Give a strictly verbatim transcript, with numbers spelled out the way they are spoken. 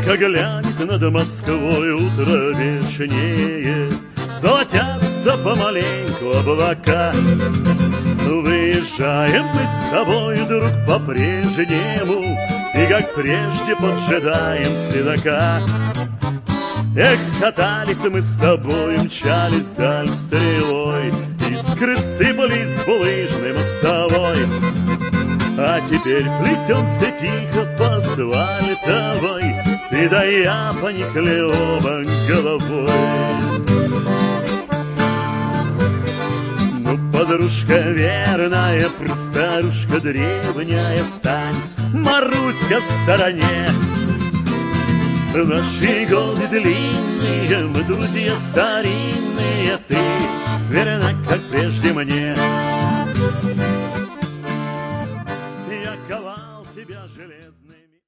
Века глянет над Москвой, утро вечнее, золотятся помаленьку облака. Выезжаем мы с тобой, друг, по-прежнему, и как прежде поджидаем седока. Эх, катались мы с тобой, мчались вдаль стрелой, искры сыпались с булыжной мостовой. А теперь плетемся тихо по асфальтовой, ты да я поникли оба головой. Ну, подружка верная, старушка древняя, стань, Маруська, в стороне. Наши годы длинные, мы друзья старинные, ты верна, как прежде мне. Я ковал тебя железный.